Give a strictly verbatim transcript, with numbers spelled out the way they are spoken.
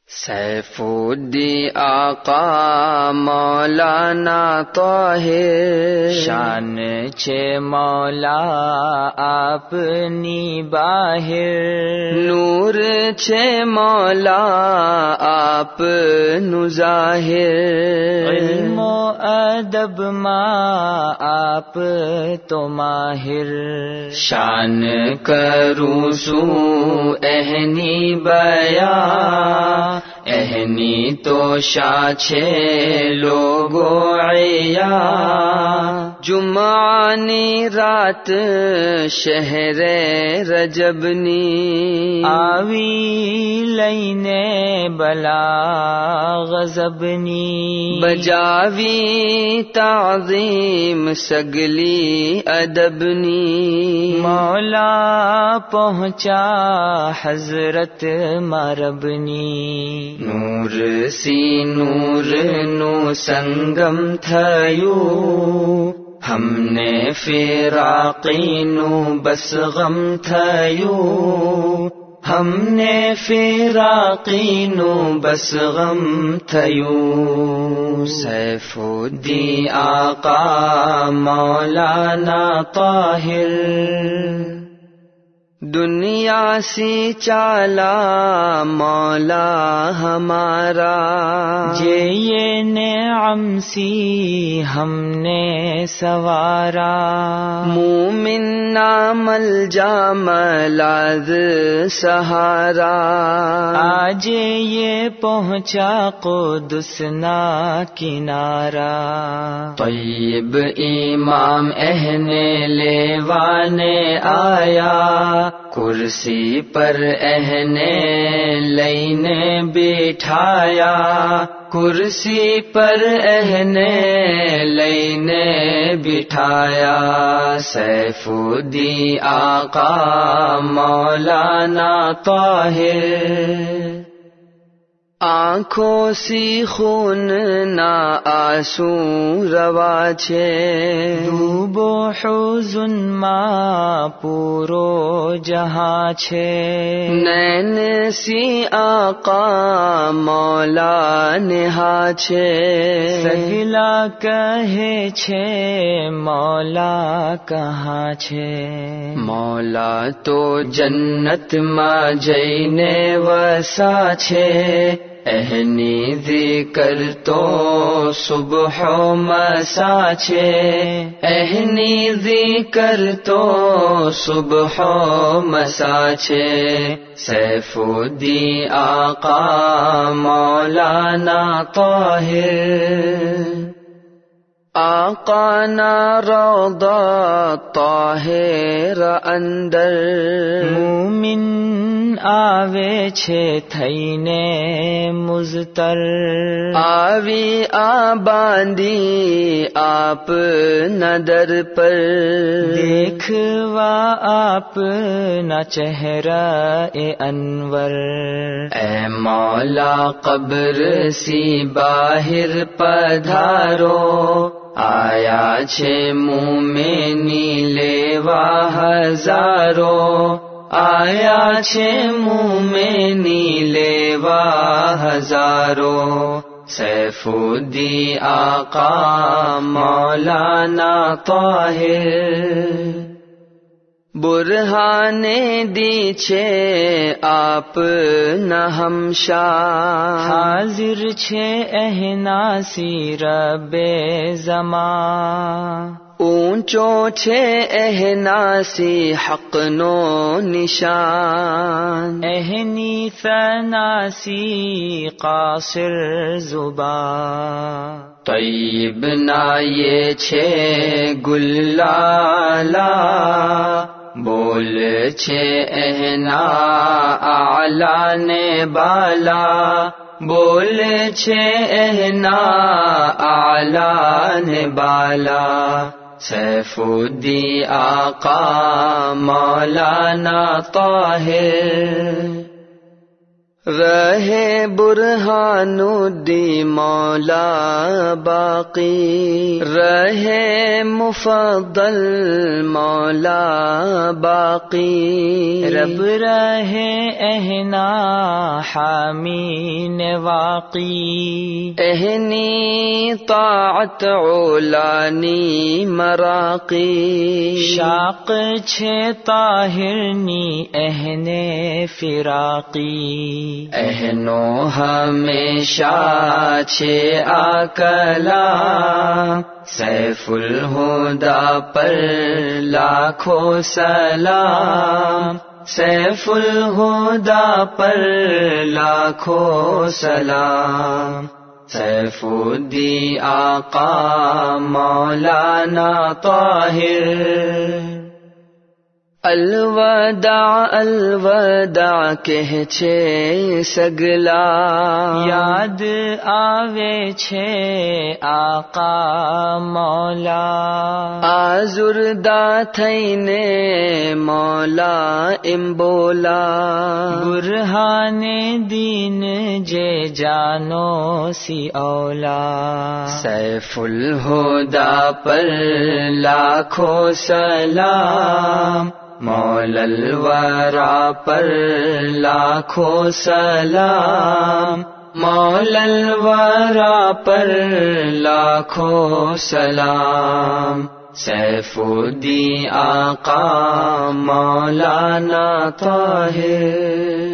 Safe الدین آقا مولانا طاہر، شان چھ مولا اپنی باہر، نور چھ مولا آپ نو ظاہر، علم و ادب ماں آپ تو ماہر، شان کروں سو اہنی بیا، اہنی تو شاہ چھ لوگو عیا، جمعانی رات شہر رجبنی، آوی لینے بلا غضبنی، بجاوی تعظیم سگلی ادبنی، مولا پہنچا حضرت مربنی، نور سی نور نو سنگم تھیو، ہم نے فراقی نو بس غم تھیو، ہم نے فراقی نو بس غم تھیو، سیف الدین آقا مولانا طاہر، دنیا سی چالا مولا ہمارا، جے یہ نعم سی ہم نے سوارا، مومن نام الجا ملاذ سہارا، آج یہ پہنچا قدس نا کنارا، طیب امام اہن لیوانے آیا، کرسی پر اہنے لینے بٹھایا، کرسی پر اہنے لینے بٹھایا، سیف الدین آقا مولانا طاہر، آنکھوں سی خون نا آنسو روا چھے، ڈوب و حزن ما پورو جہاں چھے، نین سی آقا مولا نہا چھے، سگلا کہے چھے مولا کہاں چھے، مولا تو جنت ما جینے وسا چھے، اہنی ذکر تو صبح و مسا چھے، اہنی ذکر تو صبح و مسا چھے، سیف الدین آقا مولانا طاہر، آقا نا روضہ طاہر اندر، مومن آوے چھے تھینے مزتر، آوی آباندی آپ ندر پر، دیکھوا آپ نہ چہرہ اے انور، اے مولا قبر سی باہر پدھارو، آیا چھے مومنی لیوا ہزارو، آیا چھے مومنی لیوا ہزارو، سیف الدین آقا مولانا طاہر، برہان دی چھے آپ نہ ہمشا، حاضر چھے اہناسی رب زمان، اونچو چھے اہناسی حق نو نشان، اہنی ثناسی قاصر زبان، طیب نا یہ چھے گلالا، بول چھے اہنا اعلان بالا، بول چھے اہنا اعلان بالا، سیف الدین آقا مولانا طاہر، رہے برہان الدین مولا باقی، رہے مفضل مولا باقی، رب رہے اہنا حامین واقی، اہنی طاعت علانی مراقی، شاق چھ طاہرنی اہنے فراقی، اہنو ہمیشہ چھ آکلا، سیف الہدا پر لاکھوں سلام، سیف الہدا پر لاکھوں سلام، سیف الدین آقا مولانا طاہر، الوداع الوداع کہہ چھے سگلا، یاد آوے چھے آقا مولا، آزردہ تھینے مولا امبولا، برہان دین جے جانو سی اولا، سیف الہدا پر لاکھوں سلام، مولا الورا پر لاکھوں سلام، مولا الورا پر لاکھوں سلام، سیف الدین آقا مولانا طاہر۔